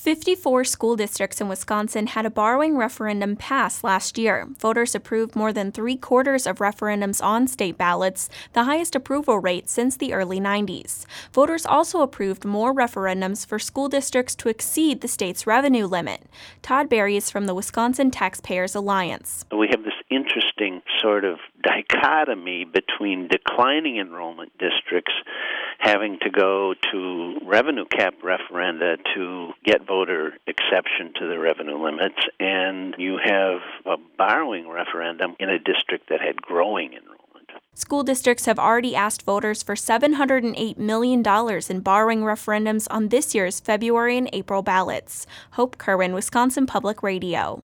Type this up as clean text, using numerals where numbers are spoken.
54 school districts in Wisconsin had a borrowing referendum pass last year. Voters approved more than 3/4 of referendums on state ballots, the highest approval rate since the early 90s. Voters also approved more referendums for school districts to exceed the state's revenue limit. Todd Berry is from the Wisconsin Taxpayers Alliance. We have this interesting sort of dichotomy between declining enrollment districts having to go to revenue cap referenda to get voter exception to the revenue limits, and you have a borrowing referendum in a district that had growing enrollment. School districts have already asked voters for $708 million in borrowing referendums on this year's February and April ballots. Hope Kerwin, Wisconsin Public Radio.